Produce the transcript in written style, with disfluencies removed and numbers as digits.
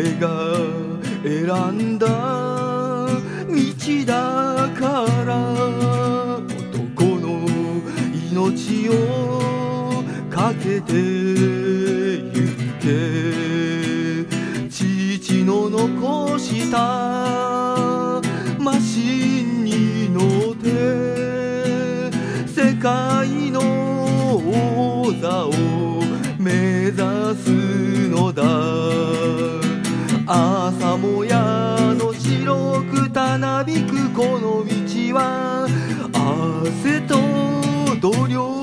俺が選んだ道だから男の命をかけてゆけ父の残したマシンに乗って世界の王座を目指すのだ朝もやの白くたなびくこの道は汗と努力